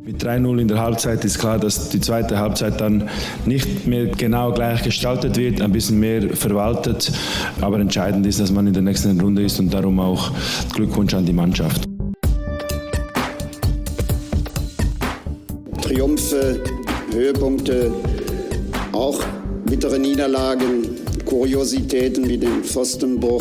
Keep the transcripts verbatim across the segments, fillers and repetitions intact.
Mit drei null in der Halbzeit ist klar, dass die zweite Halbzeit dann nicht mehr genau gleich gestaltet wird, ein bisschen mehr verwaltet. Aber entscheidend ist, dass man in der nächsten Runde ist und darum auch Glückwunsch an die Mannschaft. Triumphe, Höhepunkte, auch bittere Niederlagen, Kuriositäten wie den Pfostenbruch.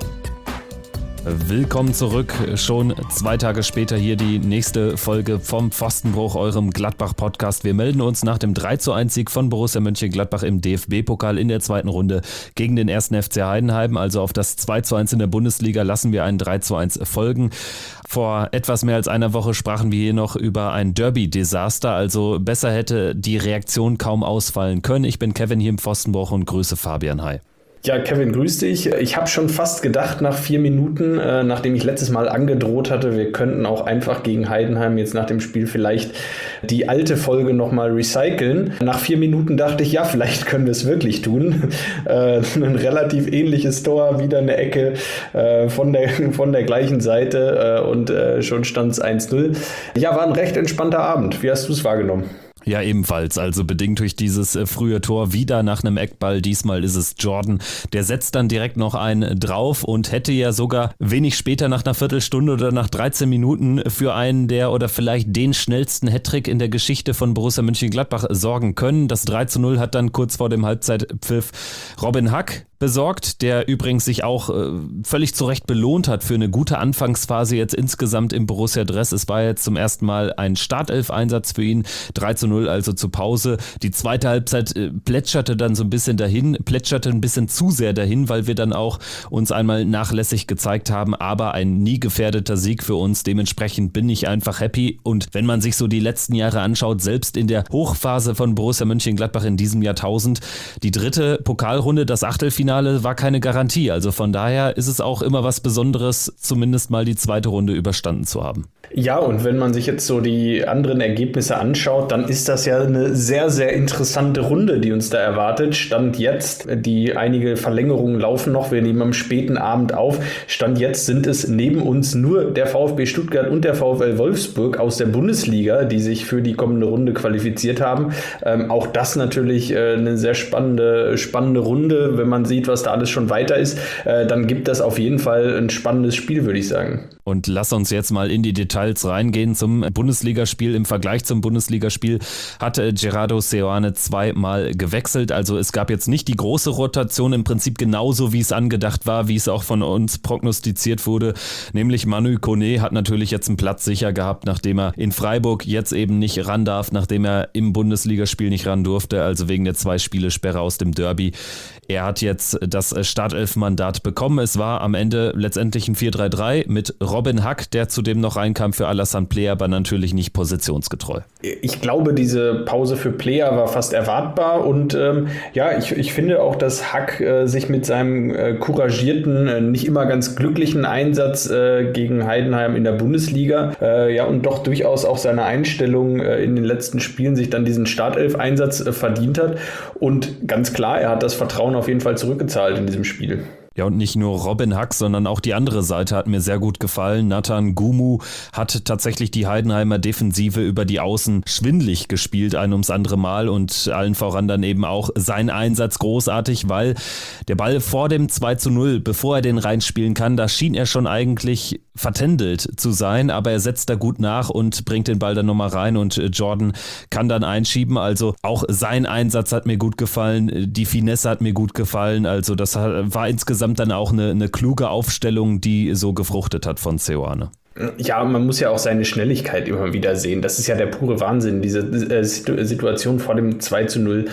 Willkommen zurück, schon zwei Tage später hier die nächste Folge vom Pfostenbruch, eurem Gladbach-Podcast. Wir melden uns nach dem drei zu eins Sieg von Borussia Mönchengladbach im D F B-Pokal in der zweiten Runde gegen den ersten F C Heidenheim. Also auf das zwei zu eins in der Bundesliga lassen wir ein drei zu eins folgen. Vor etwas mehr als einer Woche sprachen wir hier noch über ein Derby-Desaster, also besser hätte die Reaktion kaum ausfallen können. Ich bin Kevin hier im Pfostenbruch und grüße Fabian. Hi. Ja, Kevin, grüß dich. Ich habe schon fast gedacht nach vier Minuten, äh, nachdem ich letztes Mal angedroht hatte, wir könnten auch einfach gegen Heidenheim jetzt nach dem Spiel vielleicht die alte Folge nochmal recyceln. Nach vier Minuten dachte ich, ja, vielleicht können wir es wirklich tun. Äh, ein relativ ähnliches Tor, wieder eine Ecke äh, von der, von der gleichen Seite äh, und äh, schon stand es eins null. Ja, war ein recht entspannter Abend. Wie hast du es wahrgenommen? Ja, ebenfalls, also bedingt durch dieses äh, frühe Tor wieder nach einem Eckball. Diesmal ist es Jordan, der setzt dann direkt noch einen drauf und hätte ja sogar wenig später nach einer Viertelstunde oder nach dreizehn Minuten für einen der oder vielleicht den schnellsten Hattrick in der Geschichte von Borussia Mönchengladbach sorgen können. Das drei zu null hat dann kurz vor dem Halbzeitpfiff Robin Hack besorgt, der übrigens sich auch äh, völlig zu Recht belohnt hat für eine gute Anfangsphase jetzt insgesamt im Borussia-Dress. Es war jetzt zum ersten Mal ein Startelf-Einsatz für ihn, drei zu null also zur Pause. Die zweite Halbzeit äh, plätscherte dann so ein bisschen dahin, plätscherte ein bisschen zu sehr dahin, weil wir dann auch uns einmal nachlässig gezeigt haben, aber ein nie gefährdeter Sieg für uns. Dementsprechend bin ich einfach happy und wenn man sich so die letzten Jahre anschaut, selbst in der Hochphase von Borussia Mönchengladbach in diesem Jahrtausend, die dritte Pokalrunde, das Achtelfinale war keine Garantie, also von daher ist es auch immer was Besonderes, zumindest mal die zweite Runde überstanden zu haben. Ja, und wenn man sich jetzt so die anderen Ergebnisse anschaut, dann ist das ja eine sehr, sehr interessante Runde, die uns da erwartet. Stand jetzt, die einige Verlängerungen laufen noch, wir nehmen am späten Abend auf. Stand jetzt sind es neben uns nur der VfB Stuttgart und der VfL Wolfsburg aus der Bundesliga, die sich für die kommende Runde qualifiziert haben. Ähm, auch das natürlich äh, eine sehr spannende, spannende Runde, wenn man sieht, was da alles schon weiter ist, äh, dann gibt das auf jeden Fall ein spannendes Spiel, würde ich sagen. Und lass uns jetzt mal in die Details reingehen zum Bundesligaspiel. Im Vergleich zum Bundesligaspiel hatte Gerardo Seoane zweimal gewechselt. Also es gab jetzt nicht die große Rotation, im Prinzip genauso wie es angedacht war, wie es auch von uns prognostiziert wurde. Nämlich Manu Koné hat natürlich jetzt einen Platz sicher gehabt, nachdem er in Freiburg jetzt eben nicht ran darf, nachdem er im Bundesligaspiel nicht ran durfte, also wegen der zwei Spiele-Sperre aus dem Derby. Er hat jetzt das Startelf-Mandat bekommen. Es war am Ende letztendlich ein vier drei drei mit Robin Hack, der zudem noch reinkam für Alassane Plea, aber natürlich nicht positionsgetreu. Ich glaube, diese Pause für Plea war fast erwartbar und ähm, ja, ich, ich finde auch, dass Hack äh, sich mit seinem äh, couragierten, äh, nicht immer ganz glücklichen Einsatz äh, gegen Heidenheim in der Bundesliga äh, ja und doch durchaus auch seine Einstellung äh, in den letzten Spielen sich dann diesen Startelf-Einsatz äh, verdient hat und ganz klar, er hat das Vertrauen auf jeden Fall zurückgezahlt in diesem Spiel. Ja, und nicht nur Robin Hack, sondern auch die andere Seite hat mir sehr gut gefallen. Nathan Gumu hat tatsächlich die Heidenheimer Defensive über die Außen schwindlig gespielt, ein ums andere Mal und allen voran dann eben auch sein Einsatz großartig, weil der Ball vor dem zwei zu null, bevor er den reinspielen kann, da schien er schon eigentlich vertändelt zu sein, aber er setzt da gut nach und bringt den Ball dann nochmal rein und Jordan kann dann einschieben, also auch sein Einsatz hat mir gut gefallen, die Finesse hat mir gut gefallen, also das war insgesamt dann auch eine, eine kluge Aufstellung, die so gefruchtet hat von Seoane. Ja, man muss ja auch seine Schnelligkeit immer wieder sehen. Das ist ja der pure Wahnsinn, diese äh, Situation vor dem zwei zu null.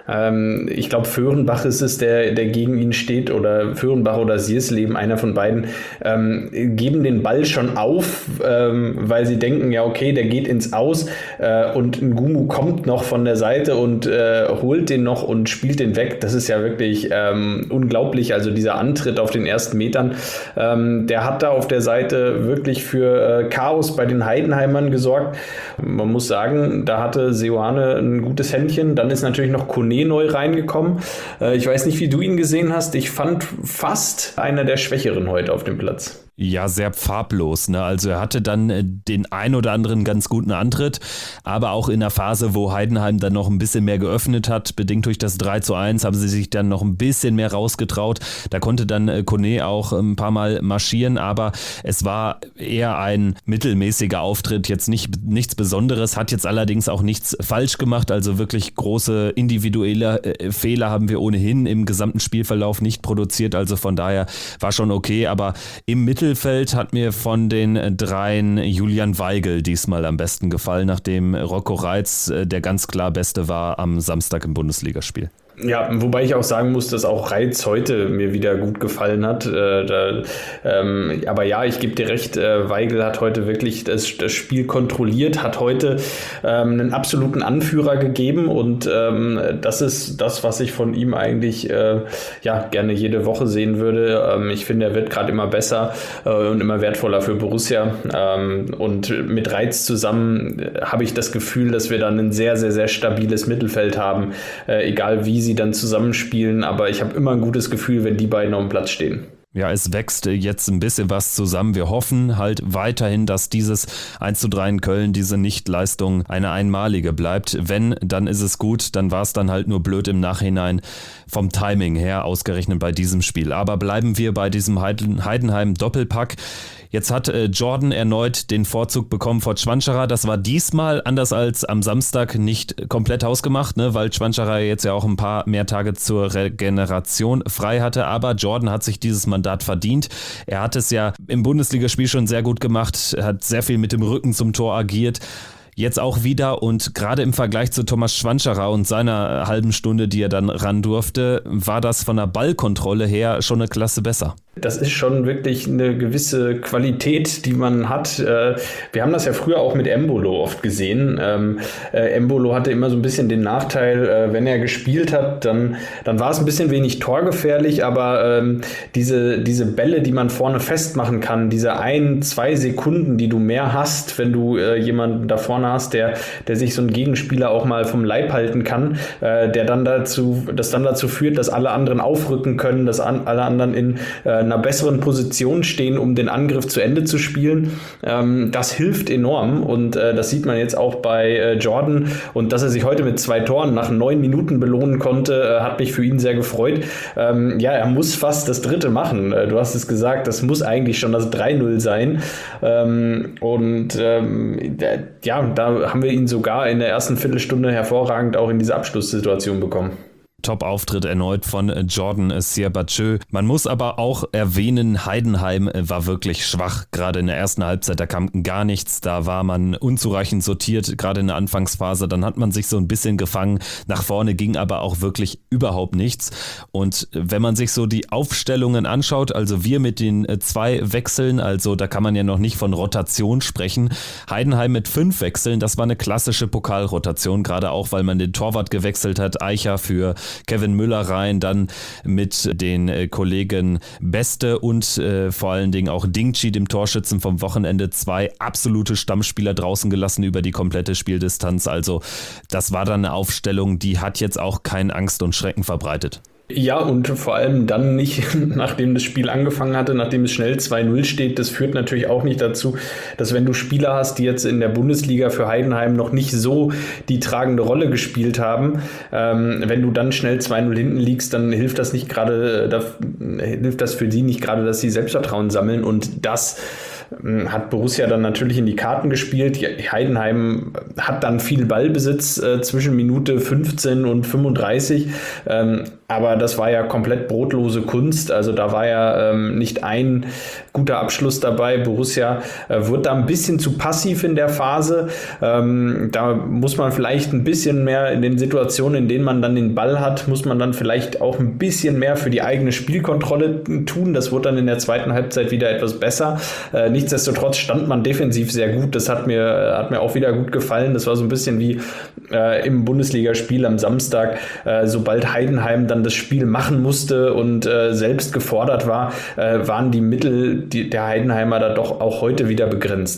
Ähm, ich glaube, Föhrenbach ist es, der, der gegen ihn steht, oder Föhrenbach oder Siersleben, einer von beiden, ähm, geben den Ball schon auf, ähm, weil sie denken, ja okay, der geht ins Aus äh, und Ngumu kommt noch von der Seite und äh, holt den noch und spielt den weg. Das ist ja wirklich ähm, unglaublich, also dieser Antritt auf den ersten Metern, ähm, der hat da auf der Seite wirklich für äh, Chaos bei den Heidenheimern gesorgt. Man muss sagen, da hatte Seoane ein gutes Händchen, dann ist natürlich noch Koné neu reingekommen. Ich weiß nicht, wie du ihn gesehen hast. Ich fand fast einer der Schwächeren heute auf dem Platz. Ja, sehr farblos, ne? Also er hatte dann äh, den ein oder anderen ganz guten Antritt, aber auch in der Phase, wo Heidenheim dann noch ein bisschen mehr geöffnet hat, bedingt durch das drei zu eins, haben sie sich dann noch ein bisschen mehr rausgetraut. Da konnte dann äh, Kone auch ein paar Mal marschieren, aber es war eher ein mittelmäßiger Auftritt, jetzt nicht nichts Besonderes, hat jetzt allerdings auch nichts falsch gemacht, also wirklich große individuelle äh, Fehler haben wir ohnehin im gesamten Spielverlauf nicht produziert, also von daher war schon okay, aber im Mittel Mittelfeld hat mir von den dreien Julian Weigl diesmal am besten gefallen, nachdem Rocco Reitz der ganz klar Beste war am Samstag im Bundesligaspiel. Ja, wobei ich auch sagen muss, dass auch Reitz heute mir wieder gut gefallen hat. Äh, da, ähm, aber ja, ich gebe dir recht, äh, Weigl hat heute wirklich das, das Spiel kontrolliert, hat heute ähm, einen absoluten Anführer gegeben und ähm, das ist das, was ich von ihm eigentlich äh, ja, gerne jede Woche sehen würde. Ähm, ich finde, er wird gerade immer besser äh, und immer wertvoller für Borussia. Ähm, und mit Reitz zusammen äh, habe ich das Gefühl, dass wir dann ein sehr, sehr, sehr stabiles Mittelfeld haben, äh, egal wie sie sie dann zusammenspielen, aber ich habe immer ein gutes Gefühl, wenn die beiden auf dem Platz stehen. Ja, es wächst jetzt ein bisschen was zusammen. Wir hoffen halt weiterhin, dass dieses eins zu drei in Köln, diese Nichtleistung eine einmalige bleibt. Wenn, dann ist es gut, dann war es dann halt nur blöd im Nachhinein vom Timing her, ausgerechnet bei diesem Spiel. Aber bleiben wir bei diesem Heidenheim-Doppelpack. Jetzt hat äh, Jordan erneut den Vorzug bekommen vor Schwanscherer. Das war diesmal, anders als am Samstag, nicht komplett hausgemacht, ne, weil Schwanscherer jetzt ja auch ein paar mehr Tage zur Regeneration frei hatte. Aber Jordan hat sich dieses Mandat verdient. Er hat es ja im Bundesligaspiel schon sehr gut gemacht, er hat sehr viel mit dem Rücken zum Tor agiert. Jetzt auch wieder und gerade im Vergleich zu Thomas Schwanscherer und seiner halben Stunde, die er dann ran durfte, war das von der Ballkontrolle her schon eine Klasse besser. Das ist schon wirklich eine gewisse Qualität, die man hat. Wir haben das ja früher auch mit Embolo oft gesehen. Embolo hatte immer so ein bisschen den Nachteil, wenn er gespielt hat, dann, dann war es ein bisschen wenig torgefährlich, aber diese, diese Bälle, die man vorne festmachen kann, diese ein, zwei Sekunden, die du mehr hast, wenn du jemanden da vorne hast, der, der sich so ein Gegenspieler auch mal vom Leib halten kann, der dann dazu, das dann dazu führt, dass alle anderen aufrücken können, dass an, alle anderen in einer besseren Position stehen, um den Angriff zu Ende zu spielen. Ähm, das hilft enorm und äh, das sieht man jetzt auch bei äh, Jordan und dass er sich heute mit zwei Toren nach neun Minuten belohnen konnte, äh, hat mich für ihn sehr gefreut. Ähm, ja, er muss fast das dritte machen. Äh, du hast es gesagt, das muss eigentlich schon das drei null sein. Ähm, und ähm, ja, da haben wir ihn sogar in der ersten Viertelstunde hervorragend auch in diese Abschlusssituation bekommen. Top-Auftritt erneut von Jordan Sierbatschö. Man muss aber auch erwähnen, Heidenheim war wirklich schwach. Gerade in der ersten Halbzeit, da kam gar nichts. Da war man unzureichend sortiert, gerade in der Anfangsphase. Dann hat man sich so ein bisschen gefangen. Nach vorne ging aber auch wirklich überhaupt nichts. Und wenn man sich so die Aufstellungen anschaut, also wir mit den zwei Wechseln, also da kann man ja noch nicht von Rotation sprechen. Heidenheim mit fünf Wechseln, das war eine klassische Pokalrotation, gerade auch, weil man den Torwart gewechselt hat. Eicher für Kevin Müller rein, dann mit den äh, Kollegen Beste und äh, vor allen Dingen auch Dingchi, dem Torschützen vom Wochenende, zwei absolute Stammspieler draußen gelassen über die komplette Spieldistanz. Also das war dann eine Aufstellung, die hat jetzt auch keinen Angst und Schrecken verbreitet. Ja, und vor allem dann nicht, nachdem das Spiel angefangen hatte, nachdem es schnell zwei null steht. Das führt natürlich auch nicht dazu, dass wenn du Spieler hast, die jetzt in der Bundesliga für Heidenheim noch nicht so die tragende Rolle gespielt haben, ähm, wenn du dann schnell zwei null hinten liegst, dann hilft das nicht gerade, da, hilft das für sie nicht gerade, dass sie Selbstvertrauen sammeln und das hat Borussia dann natürlich in die Karten gespielt. Heidenheim hat dann viel Ballbesitz äh, zwischen Minute fünfzehn und fünfunddreißig, ähm, aber das war ja komplett brotlose Kunst, also da war ja ähm, nicht ein guter Abschluss dabei. Borussia äh, wird da ein bisschen zu passiv in der Phase, ähm, da muss man vielleicht ein bisschen mehr in den Situationen, in denen man dann den Ball hat, muss man dann vielleicht auch ein bisschen mehr für die eigene Spielkontrolle tun, das wird dann in der zweiten Halbzeit wieder etwas besser. Äh, Nichtsdestotrotz stand man defensiv sehr gut. Das hat mir, hat mir auch wieder gut gefallen. Das war so ein bisschen wie äh, im Bundesligaspiel am Samstag. Äh, sobald Heidenheim dann das Spiel machen musste und äh, selbst gefordert war, äh, waren die Mittel die, der Heidenheimer da doch auch heute wieder begrenzt.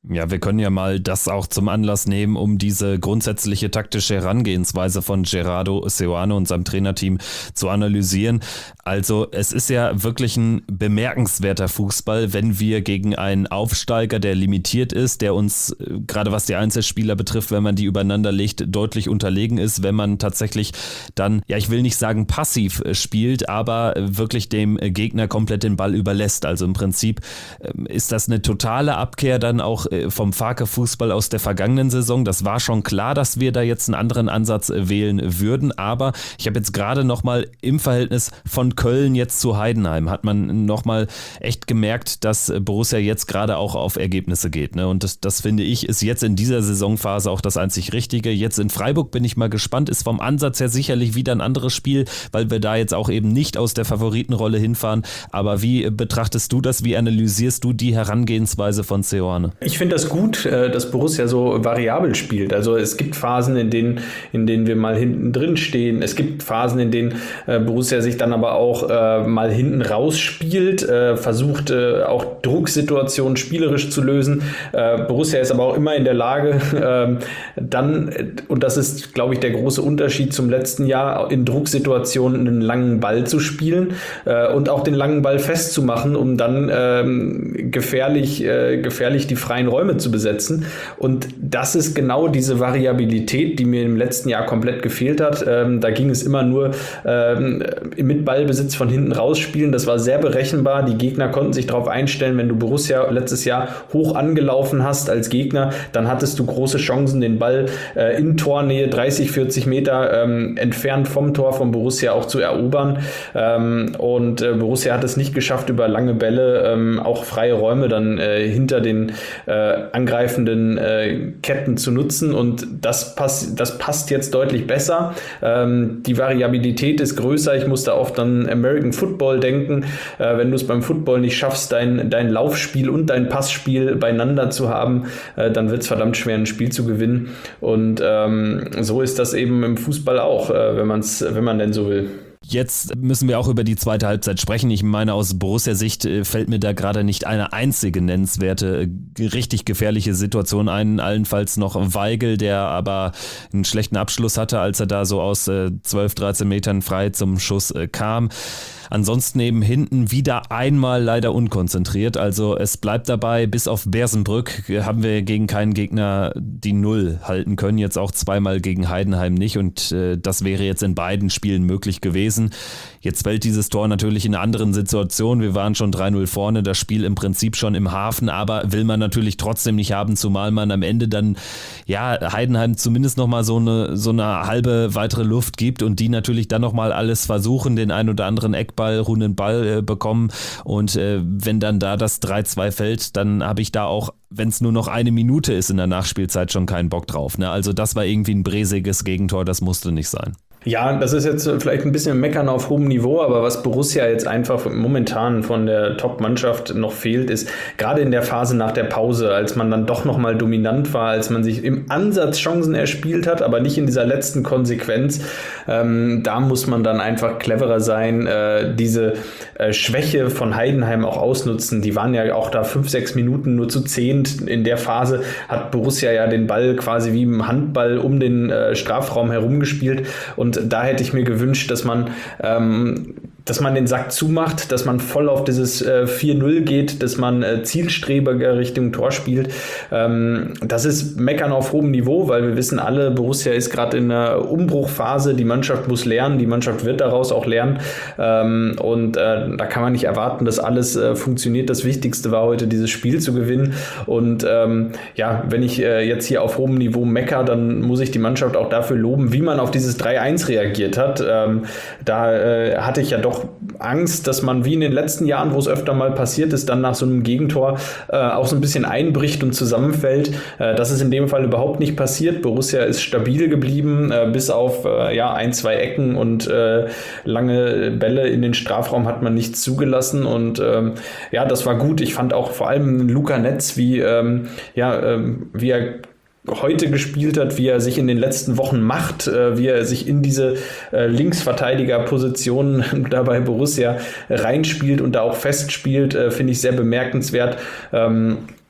Ja, wir können ja mal das auch zum Anlass nehmen, um diese grundsätzliche taktische Herangehensweise von Gerardo Seoane und seinem Trainerteam zu analysieren. Also es ist ja wirklich ein bemerkenswerter Fußball, wenn wir gegen einen Aufsteiger, der limitiert ist, der uns, gerade was die Einzelspieler betrifft, wenn man die übereinander legt, deutlich unterlegen ist, wenn man tatsächlich dann, ja, ich will nicht sagen passiv spielt, aber wirklich dem Gegner komplett den Ball überlässt. Also im Prinzip ist das eine totale Abkehr dann auch vom Farke-Fußball aus der vergangenen Saison. Das war schon klar, dass wir da jetzt einen anderen Ansatz wählen würden, aber ich habe jetzt gerade nochmal im Verhältnis von Köln jetzt zu Heidenheim, hat man nochmal echt gemerkt, dass Borussia jetzt gerade auch auf Ergebnisse geht. Ne? Und das, das finde ich, ist jetzt in dieser Saisonphase auch das einzig Richtige. Jetzt in Freiburg bin ich mal gespannt, ist vom Ansatz her sicherlich wieder ein anderes Spiel, weil wir da jetzt auch eben nicht aus der Favoritenrolle hinfahren. Aber wie betrachtest du das? Wie analysierst du die Herangehensweise von Seoane? Ich finde das gut, dass Borussia so variabel spielt. Also es gibt Phasen, in denen, in denen wir mal hinten drin stehen. Es gibt Phasen, in denen äh, Borussia sich dann aber auch äh, mal hinten raus spielt, äh, versucht äh, auch Drucksituationen spielerisch zu lösen. Äh, Borussia ist aber auch immer in der Lage, äh, dann, und das ist, glaube ich, der große Unterschied zum letzten Jahr, in Drucksituationen einen langen Ball zu spielen äh, und auch den langen Ball festzumachen, um dann äh, gefährlich, äh, gefährlich die freien Räume zu besetzen. Und das ist genau diese Variabilität, die mir im letzten Jahr komplett gefehlt hat. Ähm, da ging es immer nur ähm, mit Ballbesitz von hinten rausspielen. Das war sehr berechenbar. Die Gegner konnten sich darauf einstellen, wenn du Borussia letztes Jahr hoch angelaufen hast als Gegner, dann hattest du große Chancen, den Ball äh, in Tornähe dreißig, vierzig Meter ähm, entfernt vom Tor von Borussia auch zu erobern. Ähm, und äh, Borussia hat es nicht geschafft, über lange Bälle ähm, auch freie Räume dann äh, hinter den äh, angreifenden äh, Ketten zu nutzen, und das, pass- das passt jetzt deutlich besser. Ähm, die Variabilität ist größer. Ich musste oft an American Football denken. Äh, wenn du es beim Football nicht schaffst, dein, dein Laufspiel und dein Passspiel beieinander zu haben, äh, dann wird es verdammt schwer, ein Spiel zu gewinnen. Und ähm, so ist das eben im Fußball auch, äh, wenn man's, wenn man denn so will. Jetzt müssen wir auch über die zweite Halbzeit sprechen. Ich meine, aus Borussia-Sicht fällt mir da gerade nicht eine einzige nennenswerte, richtig gefährliche Situation ein. Allenfalls noch Weigl, der aber einen schlechten Abschluss hatte, als er da so aus zwölf, dreizehn Metern frei zum Schuss kam. Ansonsten eben hinten wieder einmal leider unkonzentriert. Also es bleibt dabei, bis auf Bersenbrück haben wir gegen keinen Gegner die Null halten können. Jetzt auch zweimal gegen Heidenheim nicht, und äh, das wäre jetzt in beiden Spielen möglich gewesen. Jetzt fällt dieses Tor natürlich in einer anderen Situation. Wir waren schon drei null vorne, das Spiel im Prinzip schon im Hafen, aber will man natürlich trotzdem nicht haben, zumal man am Ende dann ja Heidenheim zumindest nochmal so eine, so eine halbe weitere Luft gibt und die natürlich dann nochmal alles versuchen, den ein oder anderen Eckball, runden Ball äh, bekommen, und äh, wenn dann da das drei zwei fällt, dann habe ich da auch, wenn es nur noch eine Minute ist in der Nachspielzeit, schon keinen Bock drauf. Ne? Also das war irgendwie ein bräsiges Gegentor, das musste nicht sein. Ja, das ist jetzt vielleicht ein bisschen Meckern auf hohem Niveau, aber was Borussia jetzt einfach momentan von der Top-Mannschaft noch fehlt, ist gerade in der Phase nach der Pause, als man dann doch nochmal dominant war, als man sich im Ansatz Chancen erspielt hat, aber nicht in dieser letzten Konsequenz, ähm, da muss man dann einfach cleverer sein, äh, diese äh, Schwäche von Heidenheim auch ausnutzen. Die waren ja auch da fünf, sechs Minuten nur zu zehnt. In der Phase hat Borussia ja den Ball quasi wie im Handball um den äh, Strafraum herumgespielt, und da hätte ich mir gewünscht, dass man ähm, dass man den Sack zumacht, dass man voll auf dieses äh, vier null geht, dass man äh, zielstrebiger Richtung Tor spielt. Ähm, das ist Meckern auf hohem Niveau, weil wir wissen alle, Borussia ist gerade in einer Umbruchphase, die Mannschaft muss lernen, die Mannschaft wird daraus auch lernen, ähm, und äh, da kann man nicht erwarten, dass alles äh, funktioniert. Das Wichtigste war heute, dieses Spiel zu gewinnen, und ähm, ja, wenn ich äh, jetzt hier auf hohem Niveau mecker, dann muss ich die Mannschaft auch dafür loben, wie man auf dieses drei eins reagiert hat. Ähm, da äh, hatte ich ja doch Angst, dass man wie in den letzten Jahren, wo es öfter mal passiert ist, dann nach so einem Gegentor äh, auch so ein bisschen einbricht und zusammenfällt. Äh, das ist in dem Fall überhaupt nicht passiert. Borussia ist stabil geblieben, äh, bis auf äh, ja, ein, zwei Ecken und äh, lange Bälle in den Strafraum hat man nichts zugelassen, und ähm, ja, das war gut. Ich fand auch vor allem Luca Netz, wie, ähm, ja, ähm, wie er heute gespielt hat, wie er sich in den letzten Wochen macht, äh, wie er sich in diese äh, Linksverteidigerposition da bei Borussia reinspielt und da auch festspielt, äh, finde ich sehr bemerkenswert. Ähm,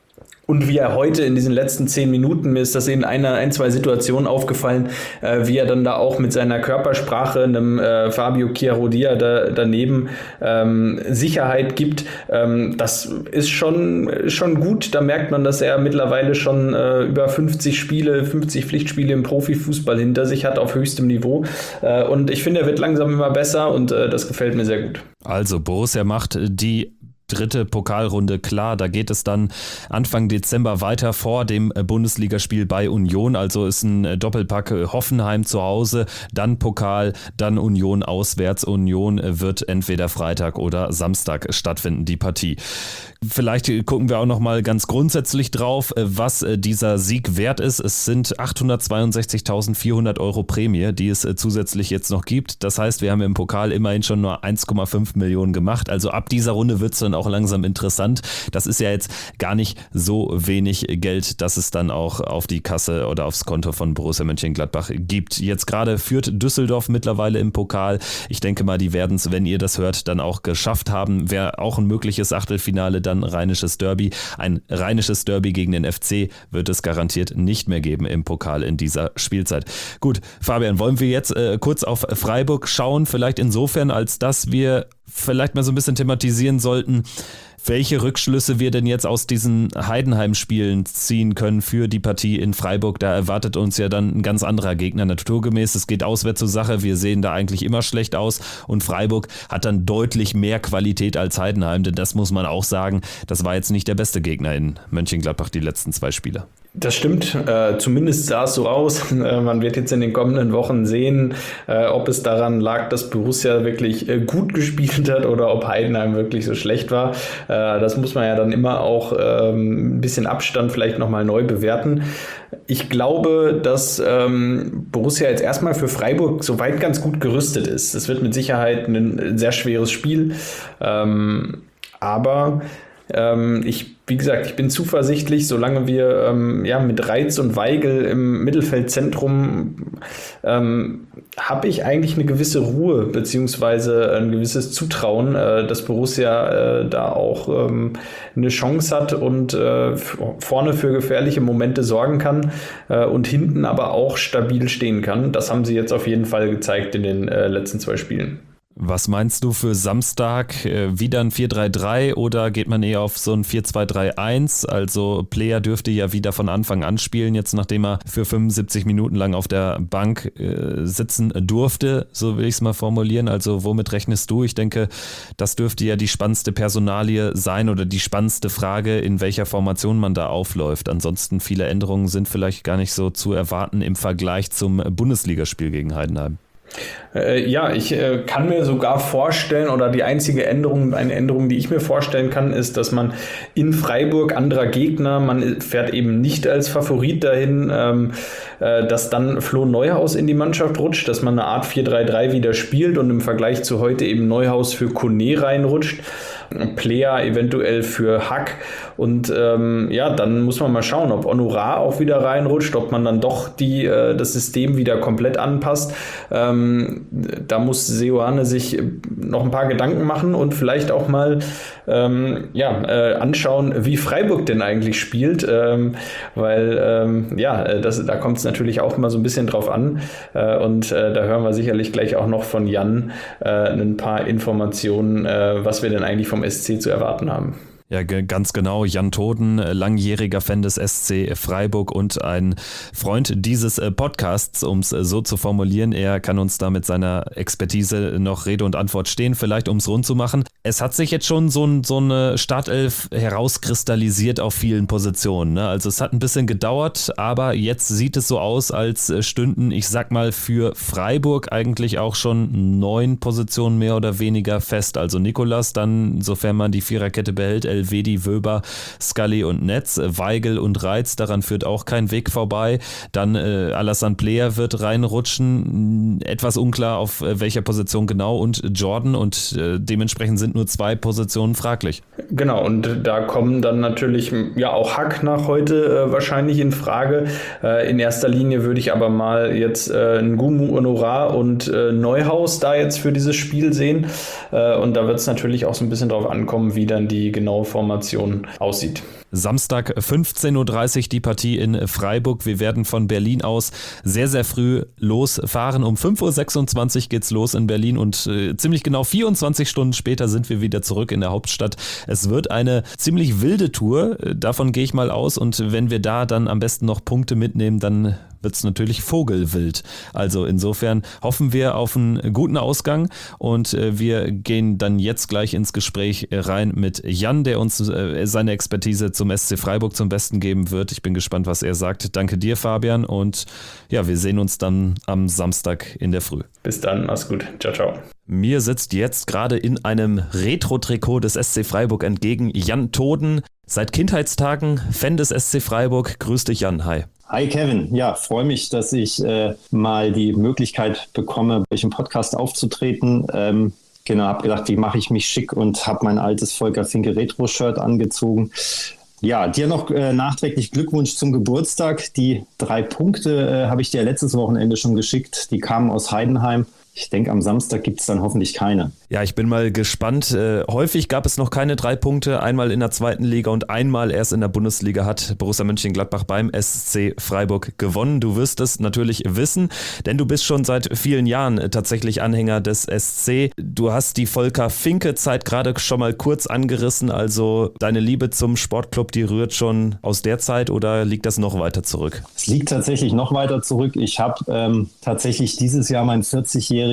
Und wie er heute in diesen letzten zehn Minuten, mir ist das in einer, ein, zwei Situationen aufgefallen, äh, wie er dann da auch mit seiner Körpersprache einem äh, Fabio Chiarodia da, daneben ähm, Sicherheit gibt. Ähm, das ist schon, schon gut. Da merkt man, dass er mittlerweile schon äh, über fünfzig Spiele, fünfzig Pflichtspiele im Profifußball hinter sich hat auf höchstem Niveau. Äh, und ich finde, er wird langsam immer besser und äh, das gefällt mir sehr gut. Also Borussia macht die dritte Pokalrunde klar, da geht es dann Anfang Dezember weiter vor dem Bundesligaspiel bei Union, also ist ein Doppelpack Hoffenheim zu Hause, dann Pokal, dann Union auswärts. Union wird entweder Freitag oder Samstag stattfinden, die Partie. Vielleicht gucken wir auch noch mal ganz grundsätzlich drauf, was dieser Sieg wert ist. Es sind achthundertzweiundsechzigtausendvierhundert Euro Prämie, die es zusätzlich jetzt noch gibt. Das heißt, wir haben im Pokal immerhin schon nur eins Komma fünf Millionen gemacht. Also ab dieser Runde wird es dann auch langsam interessant. Das ist ja jetzt gar nicht so wenig Geld, dass es dann auch auf die Kasse oder aufs Konto von Borussia Mönchengladbach gibt. Jetzt gerade führt Düsseldorf mittlerweile im Pokal. Ich denke mal, die werden es, wenn ihr das hört, dann auch geschafft haben. Wäre auch ein mögliches Achtelfinale, dann rheinisches Derby. Ein rheinisches Derby gegen den F C wird es garantiert nicht mehr geben im Pokal in dieser Spielzeit. Gut, Fabian, wollen wir jetzt äh, kurz auf Freiburg schauen? Vielleicht insofern, als dass wir vielleicht mal so ein bisschen thematisieren sollten, welche Rückschlüsse wir denn jetzt aus diesen Heidenheim-Spielen ziehen können für die Partie in Freiburg. Da erwartet uns ja dann ein ganz anderer Gegner naturgemäß. Es geht auswärts zur Sache. Wir sehen da eigentlich immer schlecht aus und Freiburg hat dann deutlich mehr Qualität als Heidenheim, denn das muss man auch sagen, das war jetzt nicht der beste Gegner in Mönchengladbach die letzten zwei Spiele. Das stimmt, äh, zumindest sah es so aus. Äh, man wird jetzt in den kommenden Wochen sehen, äh, ob es daran lag, dass Borussia wirklich äh, gut gespielt hat oder ob Heidenheim wirklich so schlecht war. Äh, das muss man ja dann immer auch ähm, ein bisschen Abstand vielleicht nochmal neu bewerten. Ich glaube, dass ähm, Borussia jetzt erstmal für Freiburg soweit ganz gut gerüstet ist. Es wird mit Sicherheit ein sehr schweres Spiel, ähm, aber ähm, ich Wie gesagt, ich bin zuversichtlich, solange wir ähm, ja, mit Reitz und Weigl im Mittelfeldzentrum ähm, habe ich eigentlich eine gewisse Ruhe beziehungsweise ein gewisses Zutrauen, äh, dass Borussia äh, da auch ähm, eine Chance hat und äh, f- vorne für gefährliche Momente sorgen kann äh, und hinten aber auch stabil stehen kann. Das haben sie jetzt auf jeden Fall gezeigt in den äh, letzten zwei Spielen. Was meinst du für Samstag? Wieder ein vier drei drei oder geht man eher auf so ein vier zwei drei eins? Also Player dürfte ja wieder von Anfang an spielen, jetzt nachdem er für fünfundsiebzig Minuten lang auf der Bank äh, sitzen durfte, so will ich es mal formulieren. Also womit rechnest du? Ich denke, das dürfte ja die spannendste Personalie sein oder die spannendste Frage, in welcher Formation man da aufläuft. Ansonsten viele Änderungen sind vielleicht gar nicht so zu erwarten im Vergleich zum Bundesligaspiel gegen Heidenheim. Äh, ja, ich äh, kann mir sogar vorstellen, oder die einzige Änderung, eine Änderung, die ich mir vorstellen kann, ist, dass man in Freiburg anderer Gegner, man fährt eben nicht als Favorit dahin, ähm, äh, dass dann Flo Neuhaus in die Mannschaft rutscht, dass man eine Art vier drei drei wieder spielt und im Vergleich zu heute eben Neuhaus für Kone reinrutscht. Player eventuell für Hack und ähm, ja, dann muss man mal schauen, ob Honorar auch wieder reinrutscht, ob man dann doch die, äh, das System wieder komplett anpasst. Ähm, da muss Seoane sich noch ein paar Gedanken machen und vielleicht auch mal ähm, ja, äh, anschauen, wie Freiburg denn eigentlich spielt, ähm, weil ähm, ja, das, da kommt es natürlich auch immer so ein bisschen drauf an äh, und äh, da hören wir sicherlich gleich auch noch von Jan äh, ein paar Informationen, äh, was wir denn eigentlich vom S C zu erwarten haben. Ja, ganz genau. Jan Toden, langjähriger Fan des S C Freiburg und ein Freund dieses Podcasts, um es so zu formulieren. Er kann uns da mit seiner Expertise noch Rede und Antwort stehen, vielleicht um es rund zu machen. Es hat sich jetzt schon so, ein, so eine Startelf herauskristallisiert auf vielen Positionen, ne? Also es hat ein bisschen gedauert, aber jetzt sieht es so aus, als stünden, ich sag mal, für Freiburg eigentlich auch schon neun Positionen mehr oder weniger fest. Also Nicolas dann, sofern man die Viererkette behält, Elvedi, Wöber, Scully und Netz, Weigl und Reitz, daran führt auch kein Weg vorbei. Dann äh, Alassane Player wird reinrutschen, etwas unklar auf äh, welcher Position genau, und Jordan, und äh, dementsprechend sind nur zwei Positionen fraglich. Genau, und da kommen dann natürlich ja auch Hack nach heute äh, wahrscheinlich in Frage. Äh, in erster Linie würde ich aber mal jetzt äh, Ngumu, Honorar und äh, Neuhaus da jetzt für dieses Spiel sehen. Äh, und da wird es natürlich auch so ein bisschen drauf ankommen, wie dann die genaue Aufbauformation aussieht. Samstag fünfzehn Uhr dreißig die Partie in Freiburg. Wir werden von Berlin aus sehr, sehr früh losfahren. Um fünf Uhr sechsundzwanzig geht's los in Berlin und äh, ziemlich genau vierundzwanzig Stunden später sind wir wieder zurück in der Hauptstadt. Es wird eine ziemlich wilde Tour, davon gehe ich mal aus. Und wenn wir da dann am besten noch Punkte mitnehmen, dann wird es natürlich vogelwild. Also insofern hoffen wir auf einen guten Ausgang und äh, wir gehen dann jetzt gleich ins Gespräch rein mit Jan, der uns äh, seine Expertise zum S C Freiburg zum Besten geben wird. Ich bin gespannt, was er sagt. Danke dir, Fabian, und ja, wir sehen uns dann am Samstag in der Früh. Bis dann, mach's gut. Ciao, ciao. Mir sitzt jetzt gerade in einem Retro-Trikot des S C Freiburg entgegen Jan Toden. Seit Kindheitstagen Fan des S C Freiburg. Grüß dich, Jan. Hi. Hi Kevin, ja, freue mich, dass ich äh, mal die Möglichkeit bekomme, bei euch im Podcast aufzutreten. Ähm, genau, habe gedacht, wie mache ich mich schick und habe mein altes Volker Finke Retro-Shirt angezogen. Ja, dir noch äh, nachträglich Glückwunsch zum Geburtstag. Die drei Punkte äh, habe ich dir letztes Wochenende schon geschickt. Die kamen aus Heidenheim. Ich denke, am Samstag gibt es dann hoffentlich keine. Ja, ich bin mal gespannt. Äh, häufig gab es noch keine drei Punkte. Einmal in der zweiten Liga und einmal erst in der Bundesliga hat Borussia Mönchengladbach beim S C Freiburg gewonnen. Du wirst es natürlich wissen, denn du bist schon seit vielen Jahren tatsächlich Anhänger des S C. Du hast die Volker-Finke-Zeit gerade schon mal kurz angerissen. Also deine Liebe zum Sportclub, die rührt schon aus der Zeit oder liegt das noch weiter zurück? Es liegt tatsächlich noch weiter zurück. Ich habe ähm, tatsächlich dieses Jahr mein vierzigjähriges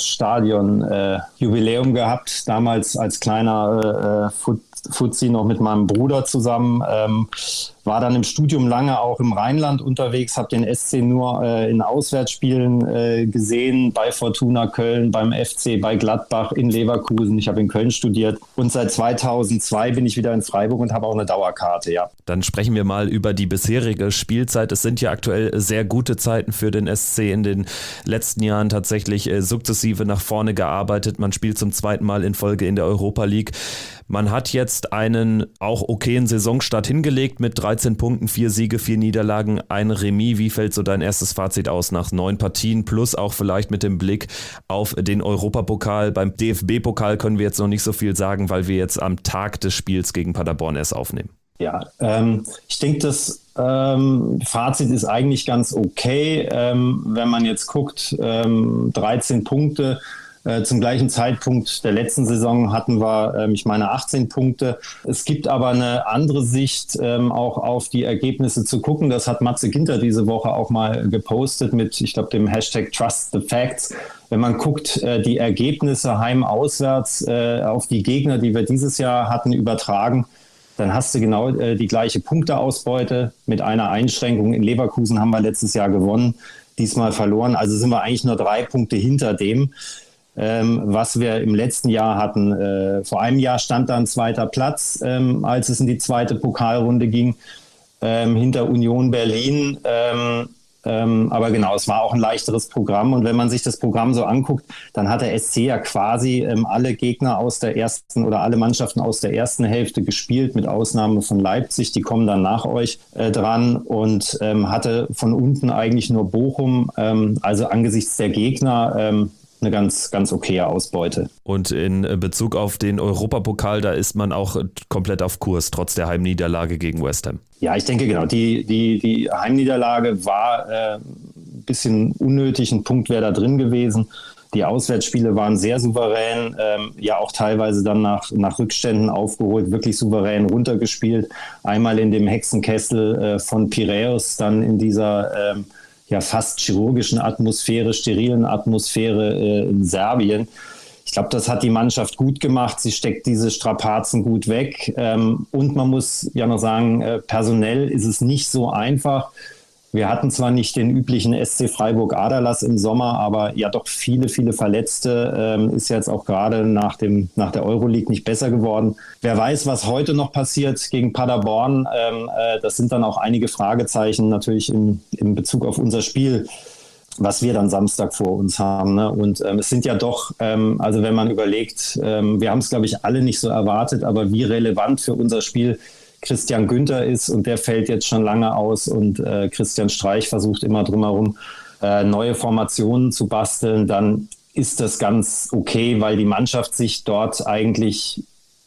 Stadion-Jubiläum äh, gehabt, damals als kleiner äh, Fut- Fuzzi noch mit meinem Bruder zusammen. Ähm, war dann im Studium lange auch im Rheinland unterwegs, habe den S C nur äh, in Auswärtsspielen äh, gesehen, bei Fortuna Köln, beim F C, bei Gladbach, in Leverkusen. Ich habe in Köln studiert und seit zweitausendzwei bin ich wieder in Freiburg und habe auch eine Dauerkarte, ja. Dann sprechen wir mal über die bisherige Spielzeit. Es sind ja aktuell sehr gute Zeiten für den S C, in den letzten Jahren tatsächlich äh, sukzessive nach vorne gearbeitet. Man spielt zum zweiten Mal in Folge in der Europa League. Man hat jetzt einen auch okayen Saisonstart hingelegt mit dreizehn Punkten, vier Siege, vier Niederlagen, ein Remis. Wie fällt so dein erstes Fazit aus nach neun Partien? Plus auch vielleicht mit dem Blick auf den Europapokal. Beim D F B-Pokal können wir jetzt noch nicht so viel sagen, weil wir jetzt am Tag des Spiels gegen Paderborn erst aufnehmen. Ja, ähm, ich denke, das ähm, Fazit ist eigentlich ganz okay, ähm, wenn man jetzt guckt, ähm, dreizehn Punkte. Äh, zum gleichen Zeitpunkt der letzten Saison hatten wir, ähm, ich meine, achtzehn Punkte. Es gibt aber eine andere Sicht, ähm, auch auf die Ergebnisse zu gucken. Das hat Matze Ginter diese Woche auch mal gepostet mit, ich glaube, dem Hashtag Trust the Facts. Wenn man guckt, äh, die Ergebnisse heim-auswärts äh, auf die Gegner, die wir dieses Jahr hatten, übertragen, dann hast du genau äh, die gleiche Punkteausbeute mit einer Einschränkung. In Leverkusen haben wir letztes Jahr gewonnen, diesmal verloren. Also sind wir eigentlich nur drei Punkte hinter dem, ähm, was wir im letzten Jahr hatten. Äh, vor einem Jahr stand da ein zweiter Platz, ähm, als es in die zweite Pokalrunde ging, ähm, hinter Union Berlin. Ähm, Ähm, aber genau, es war auch ein leichteres Programm. Und wenn man sich das Programm so anguckt, dann hat der S C ja quasi ähm, alle Gegner aus der ersten oder alle Mannschaften aus der ersten Hälfte gespielt, mit Ausnahme von Leipzig. Die kommen dann nach euch äh, dran und ähm, hatte von unten eigentlich nur Bochum. Ähm, also angesichts der Gegner ähm, eine ganz, ganz okaye Ausbeute. Und in Bezug auf den Europapokal, da ist man auch komplett auf Kurs, trotz der Heimniederlage gegen West Ham. Ja, ich denke genau, die, die, die Heimniederlage war äh, ein bisschen unnötig, ein Punkt wäre da drin gewesen. Die Auswärtsspiele waren sehr souverän, ähm, ja auch teilweise dann nach, nach Rückständen aufgeholt, wirklich souverän runtergespielt. Einmal in dem Hexenkessel äh, von Piräus, dann in dieser ähm, ja fast chirurgischen Atmosphäre, sterilen Atmosphäre äh, in Serbien. Ich glaube, das hat die Mannschaft gut gemacht. Sie steckt diese Strapazen gut weg. Ähm, und man muss ja noch sagen, äh, personell ist es nicht so einfach. Wir hatten zwar nicht den üblichen S C Freiburg Aderlass im Sommer, aber ja doch viele, viele Verletzte. Ähm, ist jetzt auch gerade nach dem, nach der Euroleague nicht besser geworden. Wer weiß, was heute noch passiert gegen Paderborn. Ähm, äh, das sind dann auch einige Fragezeichen natürlich in, in Bezug auf unser Spiel, was wir dann Samstag vor uns haben. Ne? Und ähm, es sind ja doch, ähm, also wenn man überlegt, ähm, wir haben es, glaube ich, alle nicht so erwartet, aber wie relevant für unser Spiel Christian Günther ist, und der fällt jetzt schon lange aus, und äh, Christian Streich versucht immer drumherum äh, neue Formationen zu basteln, dann ist das ganz okay, weil die Mannschaft sich dort eigentlich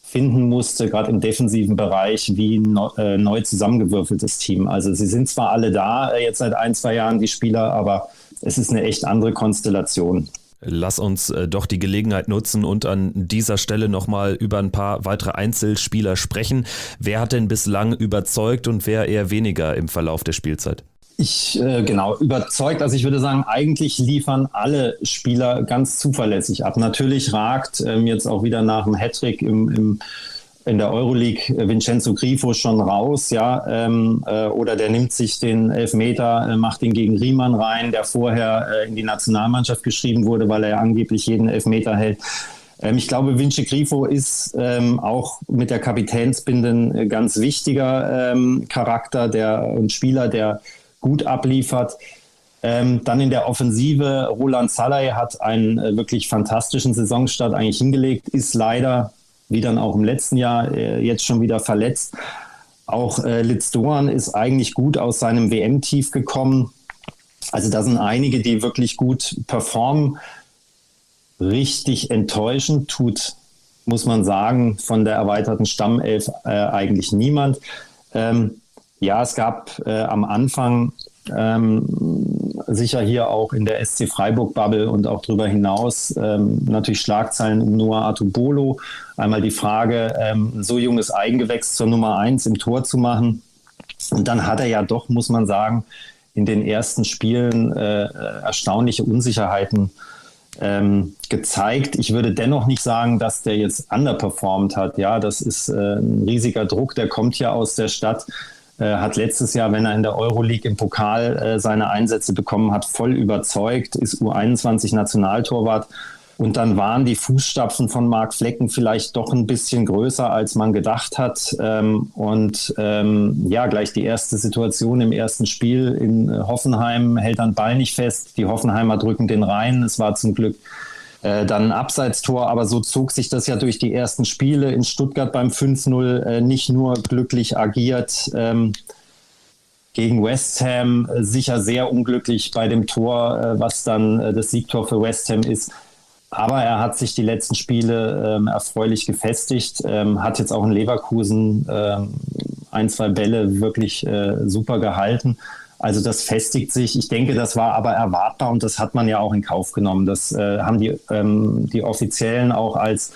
finden musste, gerade im defensiven Bereich, wie ein äh, neu zusammengewürfeltes Team. Also sie sind zwar alle da, äh, jetzt seit ein, zwei Jahren die Spieler, aber es ist eine echt andere Konstellation. Lass uns äh, doch die Gelegenheit nutzen und an dieser Stelle nochmal über ein paar weitere Einzelspieler sprechen. Wer hat denn bislang überzeugt und wer eher weniger im Verlauf der Spielzeit? Ich, äh, genau, überzeugt. Also ich würde sagen, eigentlich liefern alle Spieler ganz zuverlässig ab. Natürlich ragt ähm, jetzt auch wieder nach dem Hattrick im, im, in der Euroleague äh, Vincenzo Grifo schon raus, ja, ähm, äh, oder der nimmt sich den Elfmeter, äh, macht ihn gegen Riemann rein, der vorher äh, in die Nationalmannschaft geschrieben wurde, weil er ja angeblich jeden Elfmeter hält. Ähm, ich glaube, Vince Grifo ist ähm, auch mit der Kapitänsbinde ein ganz wichtiger ähm, Charakter der, und Spieler, der gut abliefert. Ähm, dann in der Offensive, Roland Salai hat einen äh, wirklich fantastischen Saisonstart eigentlich hingelegt, ist leider, wie dann auch im letzten Jahr, äh, jetzt schon wieder verletzt. Auch äh, Litz Doan ist eigentlich gut aus seinem W M-Tief gekommen. Also da sind einige, die wirklich gut performen. Richtig enttäuschend tut, muss man sagen, von der erweiterten Stammelf äh, eigentlich niemand. Ähm, Ja, es gab äh, am Anfang ähm, sicher hier auch in der S C Freiburg-Bubble und auch darüber hinaus ähm, natürlich Schlagzeilen um Noah Atubolo. Einmal die Frage, ähm, so junges Eigengewächs zur Nummer eins im Tor zu machen. Und dann hat er ja doch, muss man sagen, in den ersten Spielen äh, erstaunliche Unsicherheiten ähm, gezeigt. Ich würde dennoch nicht sagen, dass der jetzt underperformed hat. Ja, das ist äh, ein riesiger Druck, der kommt ja aus der Stadt. Hat letztes Jahr, wenn er in der Euroleague im Pokal äh, seine Einsätze bekommen hat, voll überzeugt, ist U einundzwanzig Nationaltorwart. Und dann waren die Fußstapfen von Marc Flecken vielleicht doch ein bisschen größer, als man gedacht hat. Ähm, und ähm, ja, gleich die erste Situation im ersten Spiel in Hoffenheim hält dann Ball nicht fest. Die Hoffenheimer drücken den rein. Es war zum Glück Äh, dann ein Abseitstor, aber so zog sich das ja durch die ersten Spiele. In Stuttgart beim fünf null äh, nicht nur glücklich agiert, ähm, gegen West Ham äh, sicher sehr unglücklich bei dem Tor, äh, was dann äh, das Siegtor für West Ham ist. Aber er hat sich die letzten Spiele ähm, erfreulich gefestigt, ähm, hat jetzt auch in Leverkusen ähm, ein, zwei Bälle wirklich äh, super gehalten. Also das festigt sich. Ich denke, das war aber erwartbar und das hat man ja auch in Kauf genommen. Das äh, haben die, ähm, die Offiziellen auch als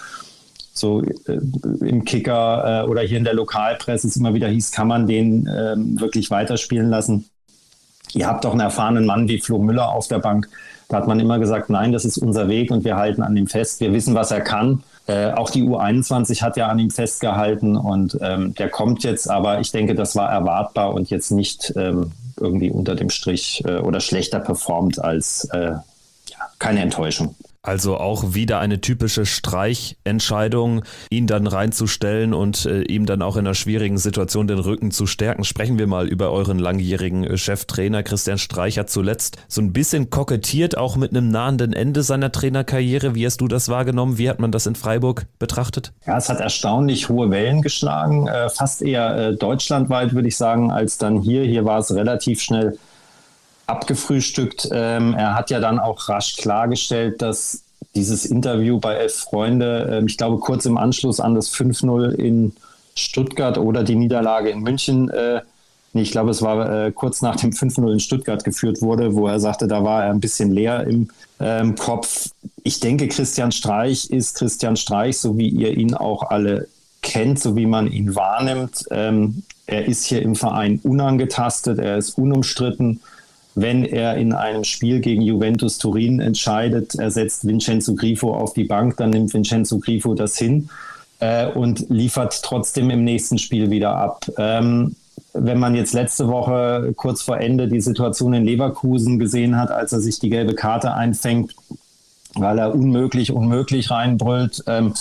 so äh, im Kicker äh, oder hier in der Lokalpresse es immer wieder hieß, kann man den äh, wirklich weiterspielen lassen. Ihr habt doch einen erfahrenen Mann wie Flo Müller auf der Bank. Da hat man immer gesagt, nein, das ist unser Weg und wir halten an ihm fest. Wir wissen, was er kann. Äh, auch die U einundzwanzig hat ja an ihm festgehalten und ähm, der kommt jetzt. Aber ich denke, das war erwartbar und jetzt nicht ähm, irgendwie unter dem Strich äh, oder schlechter performt als äh, ja, keine Enttäuschung. Also auch wieder eine typische Streichentscheidung, ihn dann reinzustellen und äh, ihm dann auch in einer schwierigen Situation den Rücken zu stärken. Sprechen wir mal über euren langjährigen äh, Cheftrainer. Christian Streich hat zuletzt so ein bisschen kokettiert, auch mit einem nahenden Ende seiner Trainerkarriere. Wie hast du das wahrgenommen? Wie hat man das in Freiburg betrachtet? Ja, es hat erstaunlich hohe Wellen geschlagen, äh, fast eher äh, deutschlandweit, würde ich sagen, als dann hier. Hier war es relativ schnell abgefrühstückt. Ähm, er hat ja dann auch rasch klargestellt, dass dieses Interview bei Elf Freunde, ähm, ich glaube kurz im Anschluss an das fünf null in Stuttgart oder die Niederlage in München, äh, nee, ich glaube es war äh, kurz nach dem fünf null in Stuttgart geführt wurde, wo er sagte, da war er ein bisschen leer im ähm, Kopf. Ich denke, Christian Streich ist Christian Streich, so wie ihr ihn auch alle kennt, so wie man ihn wahrnimmt. Ähm, er ist hier im Verein unangetastet, er ist unumstritten. Wenn er in einem Spiel gegen Juventus Turin entscheidet, er setzt Vincenzo Grifo auf die Bank, dann nimmt Vincenzo Grifo das hin äh, und liefert trotzdem im nächsten Spiel wieder ab. Ähm, wenn man jetzt letzte Woche kurz vor Ende die Situation in Leverkusen gesehen hat, als er sich die gelbe Karte einfängt, weil er unmöglich, unmöglich reinbrüllt. Ähm,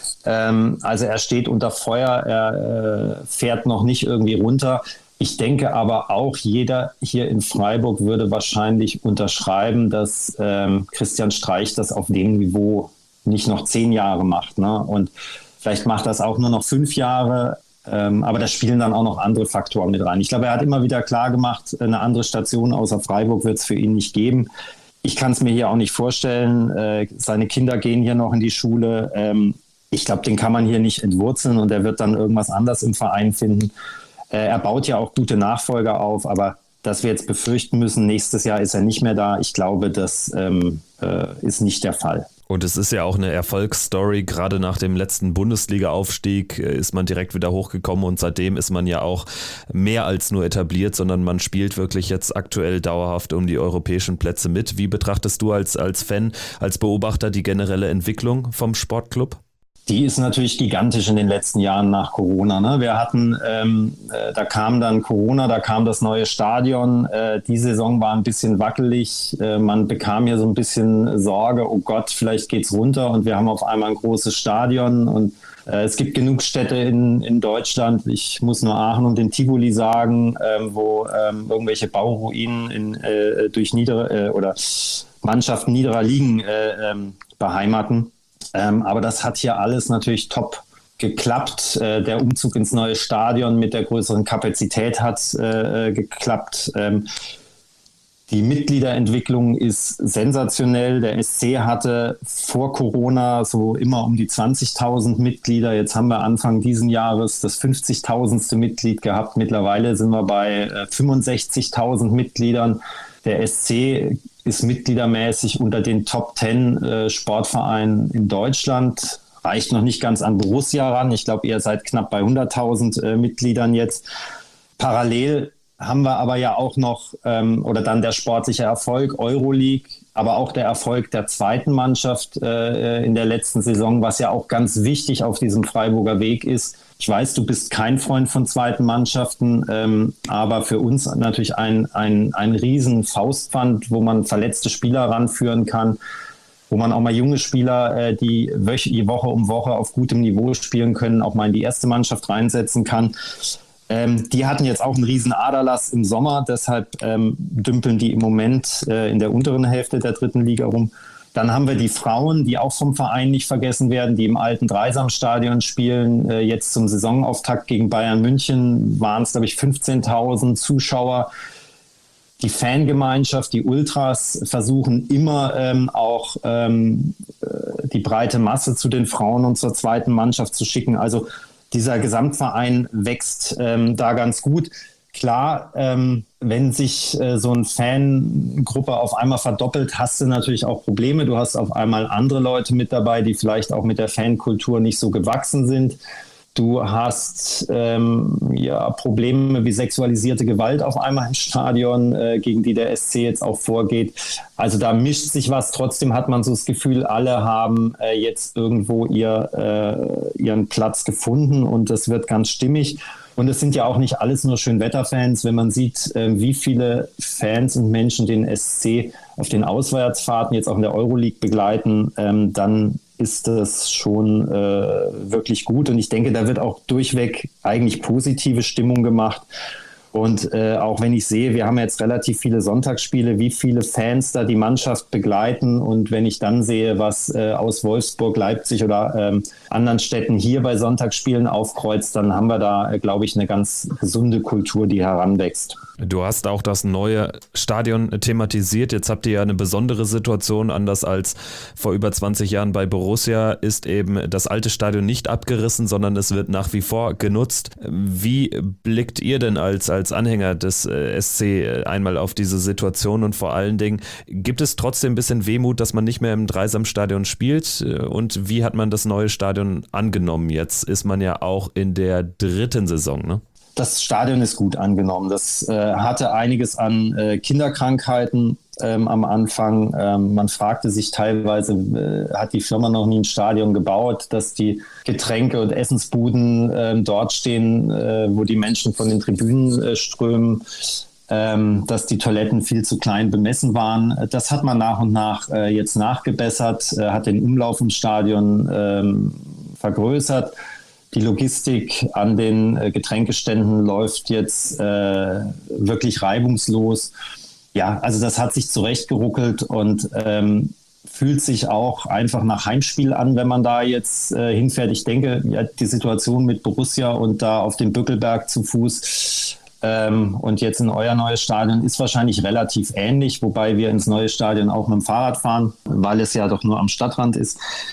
ähm, also er steht unter Feuer, er äh, fährt noch nicht irgendwie runter. Ich denke aber auch, jeder hier in Freiburg würde wahrscheinlich unterschreiben, dass ähm, Christian Streich das auf dem Niveau nicht noch zehn Jahre macht. Ne? Und vielleicht macht das auch nur noch fünf Jahre, ähm, aber da spielen dann auch noch andere Faktoren mit rein. Ich glaube, er hat immer wieder klar gemacht, eine andere Station außer Freiburg wird es für ihn nicht geben. Ich kann es mir hier auch nicht vorstellen. Äh, seine Kinder gehen hier noch in die Schule. Ähm, Ich glaube, den kann man hier nicht entwurzeln und er wird dann irgendwas anderes im Verein finden. Äh, er baut ja auch gute Nachfolger auf, aber dass wir jetzt befürchten müssen, nächstes Jahr ist er nicht mehr da, ich glaube, das ähm, äh, ist nicht der Fall. Und es ist ja auch eine Erfolgsstory, gerade nach dem letzten Bundesliga-Aufstieg ist man direkt wieder hochgekommen und seitdem ist man ja auch mehr als nur etabliert, sondern man spielt wirklich jetzt aktuell dauerhaft um die europäischen Plätze mit. Wie betrachtest du als, als Fan, als Beobachter die generelle Entwicklung vom Sportclub? Die ist natürlich gigantisch in den letzten Jahren nach Corona. Ne? Wir hatten, ähm, äh, da kam dann Corona, da kam das neue Stadion. Äh, die Saison war ein bisschen wackelig. Äh, man bekam ja so ein bisschen Sorge, oh Gott, vielleicht geht's runter und wir haben auf einmal ein großes Stadion. Und äh, es gibt genug Städte in, in Deutschland. Ich muss nur Aachen und den Tivoli sagen, ähm, wo ähm, irgendwelche Bauruinen in, äh, durch niedere äh, oder Mannschaften niederer Ligen äh, ähm, beheimaten. Ähm, aber das hat hier alles natürlich top geklappt. Äh, der Umzug ins neue Stadion mit der größeren Kapazität hat äh, geklappt. Ähm, die Mitgliederentwicklung ist sensationell. Der S C hatte vor Corona so immer um die zwanzigtausend Mitglieder. Jetzt haben wir Anfang diesen Jahres das fünfzigtausendste Mitglied gehabt. Mittlerweile sind wir bei äh, fünfundsechzigtausend Mitgliedern. Der S C ist mitgliedermäßig unter den Top zehn äh, Sportvereinen in Deutschland. Reicht noch nicht ganz an Borussia ran. Ich glaube, ihr seid knapp bei hunderttausend äh, Mitgliedern jetzt. Parallel haben wir aber ja auch noch, ähm, oder dann der sportliche Erfolg, Euroleague, aber auch der Erfolg der zweiten Mannschaft äh, in der letzten Saison, was ja auch ganz wichtig auf diesem Freiburger Weg ist. Ich weiß, du bist kein Freund von zweiten Mannschaften, ähm, aber für uns natürlich ein, ein, ein riesen Faustpfand, wo man verletzte Spieler ranführen kann, wo man auch mal junge Spieler, äh, die Woche, Woche um Woche auf gutem Niveau spielen können, auch mal in die erste Mannschaft reinsetzen kann. Ähm, die hatten jetzt auch einen riesen Aderlass im Sommer, deshalb ähm, dümpeln die im Moment äh, in der unteren Hälfte der dritten Liga rum. Dann haben wir die Frauen, die auch vom Verein nicht vergessen werden, die im alten Dreisamstadion spielen. Äh, jetzt zum Saisonauftakt gegen Bayern München waren es, glaube ich, fünfzehntausend Zuschauer. Die Fangemeinschaft, die Ultras versuchen immer ähm, auch ähm, die breite Masse zu den Frauen und zur zweiten Mannschaft zu schicken. Also dieser Gesamtverein wächst ähm, da ganz gut. Klar, ähm, wenn sich äh, so eine Fangruppe auf einmal verdoppelt, hast du natürlich auch Probleme. Du hast auf einmal andere Leute mit dabei, die vielleicht auch mit der Fankultur nicht so gewachsen sind. Du hast ähm, ja Probleme wie sexualisierte Gewalt auf einmal im Stadion, äh, gegen die der S C jetzt auch vorgeht. Also da mischt sich was. Trotzdem hat man so das Gefühl, alle haben äh, jetzt irgendwo ihr, äh, ihren Platz gefunden und das wird ganz stimmig. Und es sind ja auch nicht alles nur Schönwetterfans. Wenn man sieht, äh, wie viele Fans und Menschen den S C auf den Auswärtsfahrten jetzt auch in der Euroleague begleiten, ähm, dann ist das schon äh, wirklich gut. Und ich denke, da wird auch durchweg eigentlich positive Stimmung gemacht. Und äh, auch wenn ich sehe, wir haben jetzt relativ viele Sonntagsspiele, wie viele Fans da die Mannschaft begleiten. Und wenn ich dann sehe, was äh, aus Wolfsburg, Leipzig oder ähm, anderen Städten hier bei Sonntagsspielen aufkreuzt, dann haben wir da, äh, glaube ich, eine ganz gesunde Kultur, die heranwächst. Du hast auch das neue Stadion thematisiert. Jetzt habt ihr ja eine besondere Situation. Anders als vor über zwanzig Jahren bei Borussia ist eben das alte Stadion nicht abgerissen, sondern es wird nach wie vor genutzt. Wie blickt ihr denn als, als Anhänger des S C einmal auf diese Situation und vor allen Dingen, gibt es trotzdem ein bisschen Wehmut, dass man nicht mehr im Dreisamstadion spielt? Und wie hat man das neue Stadion angenommen? Jetzt ist man ja auch in der dritten Saison, ne? Das Stadion ist gut angenommen. Das äh, hatte einiges an äh, Kinderkrankheiten ähm, am Anfang. Ähm, man fragte sich teilweise, äh, hat die Firma noch nie ein Stadion gebaut, dass die Getränke- und Essensbuden äh, dort stehen, äh, wo die Menschen von den Tribünen äh, strömen, ähm, dass die Toiletten viel zu klein bemessen waren. Das hat man nach und nach äh, jetzt nachgebessert, äh, hat den Umlauf im Stadion ähm, vergrößert. Die Logistik an den äh, Getränkeständen läuft jetzt äh, wirklich reibungslos. Ja, also das hat sich zurechtgeruckelt und ähm, fühlt sich auch einfach nach Heimspiel an, wenn man da jetzt äh, hinfährt. Ich denke, ja, die Situation mit Borussia und da auf dem Bückelberg zu Fuß ähm, und jetzt in euer neues Stadion ist wahrscheinlich relativ ähnlich, wobei wir ins neue Stadion auch mit dem Fahrrad fahren, weil es ja doch nur am Stadtrand ist.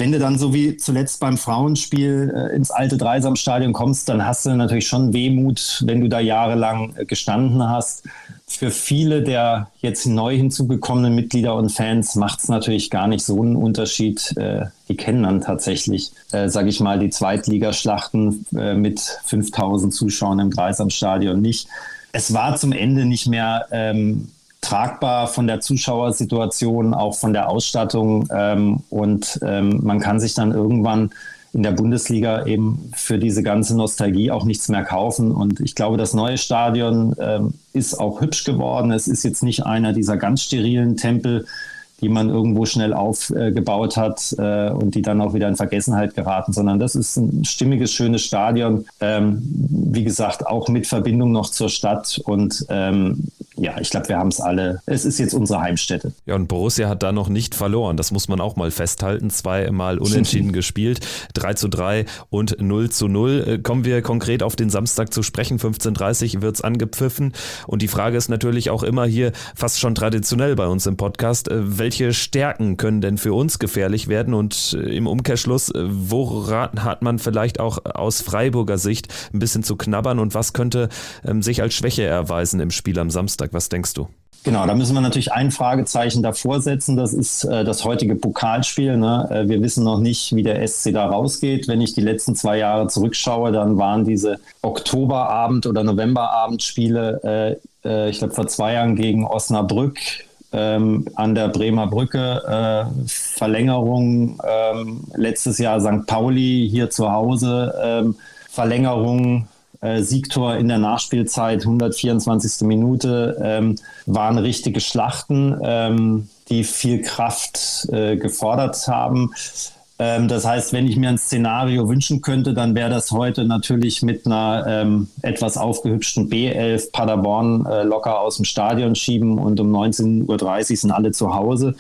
wenn du dann so wie zuletzt beim Frauenspiel äh, ins alte Dreisamstadion kommst, dann hast du natürlich schon Wehmut, wenn du da jahrelang äh, gestanden hast. Für viele der jetzt neu hinzugekommenen Mitglieder und Fans macht es natürlich gar nicht so einen Unterschied. Äh, die kennen dann tatsächlich, äh, sage ich mal, die Zweitligaschlachten äh, mit fünftausend Zuschauern im Dreisamstadion nicht. Es war zum Ende nicht mehr ähm, tragbar von der Zuschauersituation, auch von der Ausstattung ähm, und ähm, man kann sich dann irgendwann in der Bundesliga eben für diese ganze Nostalgie auch nichts mehr kaufen und ich glaube, das neue Stadion ähm, ist auch hübsch geworden. Es ist jetzt nicht einer dieser ganz sterilen Tempel, die man irgendwo schnell aufgebaut äh, hat äh, und die dann auch wieder in Vergessenheit geraten, sondern das ist ein stimmiges, schönes Stadion. Ähm, wie gesagt, auch mit Verbindung noch zur Stadt und ähm, ja, ich glaube, wir haben es alle. Es ist jetzt unsere Heimstätte. Ja, und Borussia hat da noch nicht verloren. Das muss man auch mal festhalten. Zweimal unentschieden gespielt. drei zu drei und null zu null. Kommen wir konkret auf den Samstag zu sprechen. fünfzehn Uhr dreißig wird es angepfiffen. Und die Frage ist natürlich auch immer hier fast schon traditionell bei uns im Podcast. Welche Stärken können denn für uns gefährlich werden? Und im Umkehrschluss, woran hat man vielleicht auch aus Freiburger Sicht ein bisschen zu knabbern? Und was könnte ähm, sich als Schwäche erweisen im Spiel am Samstag? Was denkst du? Genau, da müssen wir natürlich ein Fragezeichen davor setzen. Das ist äh, das heutige Pokalspiel. Ne? Äh, wir wissen noch nicht, wie der S C da rausgeht. Wenn ich die letzten zwei Jahre zurückschaue, dann waren diese Oktoberabend- oder Novemberabendspiele, äh, äh, ich glaube vor zwei Jahren gegen Osnabrück, ähm, an der Bremer Brücke, äh, Verlängerung, ähm, letztes Jahr Sankt Pauli hier zu Hause, ähm, Verlängerung, Äh, Siegtor in der Nachspielzeit, hundertvierundzwanzigste Minute, ähm, waren richtige Schlachten, ähm, die viel Kraft äh, gefordert haben. Ähm, das heißt, wenn ich mir ein Szenario wünschen könnte, dann wäre das heute natürlich mit einer ähm, etwas aufgehübschten B elf Paderborn äh, locker aus dem Stadion schieben und um neunzehn Uhr dreißig sind alle zu Hause.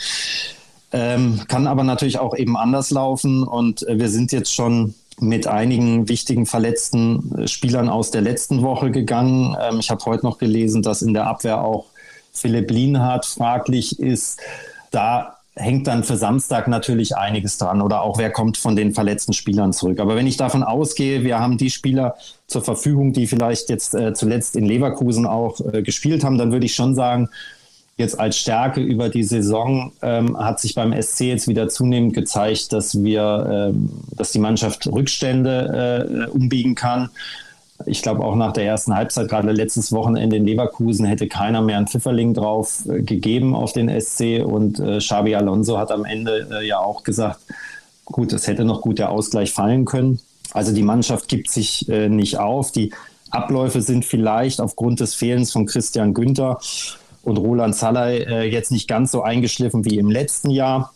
Ähm, kann aber natürlich auch eben anders laufen und äh, wir sind jetzt schon mit einigen wichtigen verletzten Spielern aus der letzten Woche gegangen. Ähm, ich habe heute noch gelesen, dass in der Abwehr auch Philipp Lienhardt fraglich ist. Da hängt dann für Samstag natürlich einiges dran oder auch wer kommt von den verletzten Spielern zurück. Aber wenn ich davon ausgehe, wir haben die Spieler zur Verfügung, die vielleicht jetzt äh, zuletzt in Leverkusen auch äh, gespielt haben, dann würde ich schon sagen, jetzt als Stärke über die Saison ähm, hat sich beim S C jetzt wieder zunehmend gezeigt, dass wir, ähm, dass die Mannschaft Rückstände äh, umbiegen kann. Ich glaube auch nach der ersten Halbzeit, gerade letztes Wochenende in Leverkusen, hätte keiner mehr einen Pfifferling drauf äh, gegeben auf den S C und äh, Xabi Alonso hat am Ende äh, ja auch gesagt, gut, es hätte noch gut der Ausgleich fallen können. Also die Mannschaft gibt sich äh, nicht auf. Die Abläufe sind vielleicht aufgrund des Fehlens von Christian Günther und Roland Salai äh, jetzt nicht ganz so eingeschliffen wie im letzten Jahr.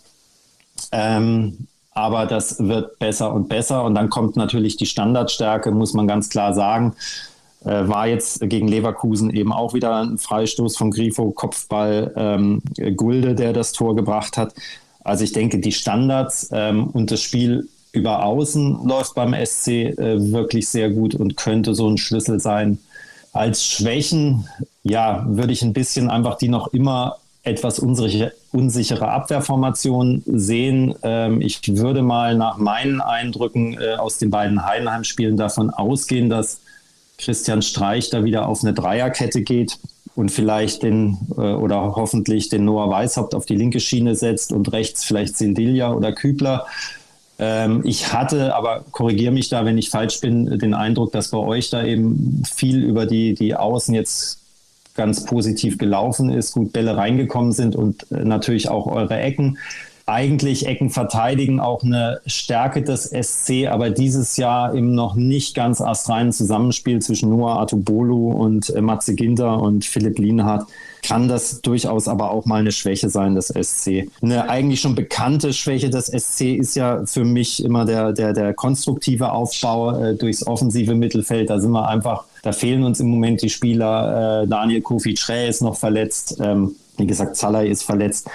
Ähm, aber das wird besser und besser. Und dann kommt natürlich die Standardstärke, muss man ganz klar sagen. Äh, war jetzt gegen Leverkusen eben auch wieder ein Freistoß von Grifo, Kopfball ähm, Gulde, der das Tor gebracht hat. Also ich denke, die Standards ähm, und das Spiel über Außen läuft beim S C äh, wirklich sehr gut und könnte so ein Schlüssel sein. Als Schwächen, ja, würde ich ein bisschen einfach die noch immer etwas unsichere, unsichere Abwehrformation sehen. Ähm, ich würde mal nach meinen Eindrücken äh, aus den beiden Heidenheim-Spielen davon ausgehen, dass Christian Streich da wieder auf eine Dreierkette geht und vielleicht den äh, oder hoffentlich den Noah Weishaupt auf die linke Schiene setzt und rechts vielleicht Sildilla oder Kübler. Ähm, ich hatte, aber korrigiere mich da, wenn ich falsch bin, den Eindruck, dass bei euch da eben viel über die, die Außen jetzt ganz positiv gelaufen ist, gut Bälle reingekommen sind und äh, natürlich auch eure Ecken. Eigentlich Ecken verteidigen auch eine Stärke des S C, aber dieses Jahr im noch nicht ganz astreinen Zusammenspiel zwischen Noah Atubolu und äh, Matze Ginter und Philipp Lienhardt kann das durchaus aber auch mal eine Schwäche sein des S C. Eine eigentlich schon bekannte Schwäche des S C ist ja für mich immer der, der, der konstruktive Aufbau äh, durchs offensive Mittelfeld. Da sind wir einfach, da fehlen uns im Moment die Spieler. Äh, Daniel Kofi Trä ist noch verletzt. Ähm, wie gesagt, Salai ist verletzt.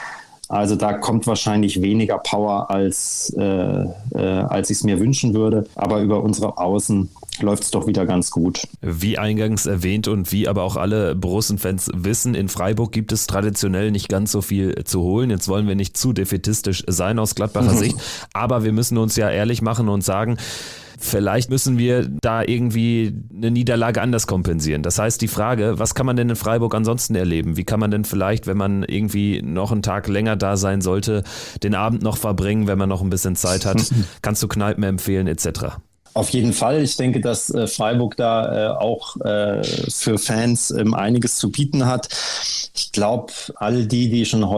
Also da kommt wahrscheinlich weniger Power, als, äh, äh, als ich es mir wünschen würde. Aber über unsere Außen läuft es doch wieder ganz gut. Wie eingangs erwähnt und wie aber auch alle Borussen-Fans wissen, in Freiburg gibt es traditionell nicht ganz so viel zu holen. Jetzt wollen wir nicht zu defätistisch sein aus Gladbacher mhm. Sicht, aber wir müssen uns ja ehrlich machen und sagen, vielleicht müssen wir da irgendwie eine Niederlage anders kompensieren. Das heißt, die Frage, was kann man denn in Freiburg ansonsten erleben? Wie kann man denn vielleicht, wenn man irgendwie noch einen Tag länger da sein sollte, den Abend noch verbringen, wenn man noch ein bisschen Zeit hat? Kannst du Kneipen empfehlen et cetera? Auf jeden Fall. Ich denke, dass äh, Freiburg da äh, auch äh, für Fans ähm, einiges zu bieten hat. Ich glaube, all die, die schon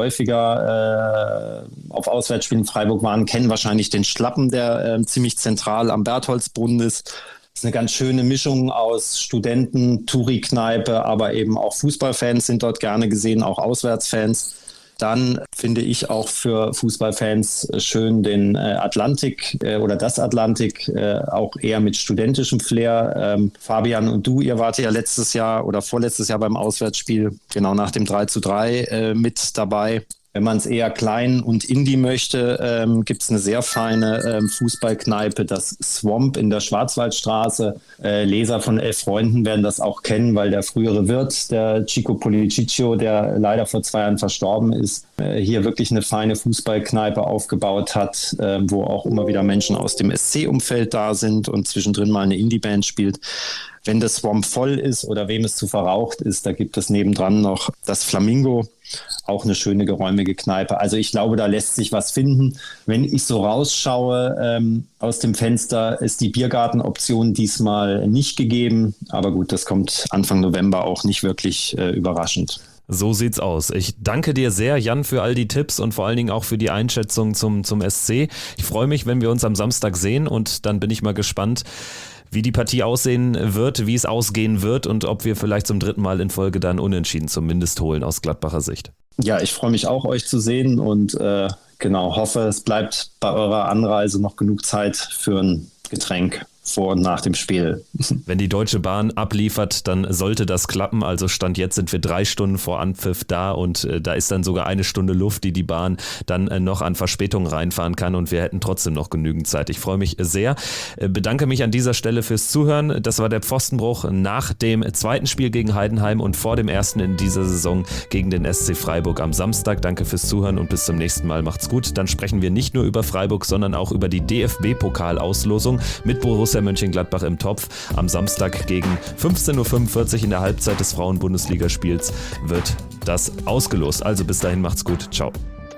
häufiger äh, auf Auswärtsspielen in Freiburg waren, kennen wahrscheinlich den Schlappen, der äh, ziemlich zentral am Bertholdsbrunnen ist. Das ist eine ganz schöne Mischung aus Studenten, Touri-Kneipe, aber eben auch Fußballfans sind dort gerne gesehen, auch Auswärtsfans. Dann finde ich auch für Fußballfans schön den äh, Atlantik äh, oder das Atlantik, äh, auch eher mit studentischem Flair. Ähm, Fabian und du, ihr wart ja letztes Jahr oder vorletztes Jahr beim Auswärtsspiel, genau nach dem drei zu drei äh, mit dabei. Wenn man es eher klein und indie möchte, ähm, gibt es eine sehr feine ähm, Fußballkneipe, das Swamp in der Schwarzwaldstraße. Äh, Leser von Elf Freunden werden das auch kennen, weil der frühere Wirt, der Chico Policiccio, der leider vor zwei Jahren verstorben ist, äh, hier wirklich eine feine Fußballkneipe aufgebaut hat, äh, wo auch immer wieder Menschen aus dem S C-Umfeld da sind und zwischendrin mal eine Indie-Band spielt. Wenn das Swamp voll ist oder wem es zu verraucht ist, da gibt es nebendran noch das Flamingo, auch eine schöne geräumige Kneipe. Also ich glaube, da lässt sich was finden. Wenn ich so rausschaue ähm, aus dem Fenster, ist die Biergartenoption diesmal nicht gegeben. Aber gut, das kommt Anfang November auch nicht wirklich äh, überraschend. So sieht's aus. Ich danke dir sehr, Jan, für all die Tipps und vor allen Dingen auch für die Einschätzung zum, zum S C. Ich freue mich, wenn wir uns am Samstag sehen und dann bin ich mal gespannt, wie die Partie aussehen wird, wie es ausgehen wird und ob wir vielleicht zum dritten Mal in Folge dann Unentschieden zumindest holen aus Gladbacher Sicht. Ja, ich freue mich auch, euch zu sehen und äh, genau, hoffe, es bleibt bei eurer Anreise noch genug Zeit für ein Getränk vor und nach dem Spiel. Wenn die Deutsche Bahn abliefert, dann sollte das klappen. Also Stand jetzt sind wir drei Stunden vor Anpfiff da und äh, da ist dann sogar eine Stunde Luft, die die Bahn dann äh, noch an Verspätung reinfahren kann und wir hätten trotzdem noch genügend Zeit. Ich freue mich sehr. Äh, bedanke mich an dieser Stelle fürs Zuhören. Das war der Pfostenbruch nach dem zweiten Spiel gegen Heidenheim und vor dem ersten in dieser Saison gegen den S C Freiburg am Samstag. Danke fürs Zuhören und bis zum nächsten Mal. Macht's gut. Dann sprechen wir nicht nur über Freiburg, sondern auch über die D F B-Pokalauslosung mit Borussia Mönchengladbach im Topf. Am Samstag gegen fünfzehn Uhr fünfundvierzig in der Halbzeit des Frauen-Bundesligaspiels wird das ausgelost. Also bis dahin, macht's gut. Ciao.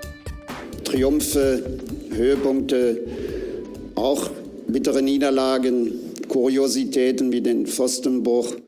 Triumphe, Höhepunkte, auch bittere Niederlagen, Kuriositäten wie den Pfostenbruch.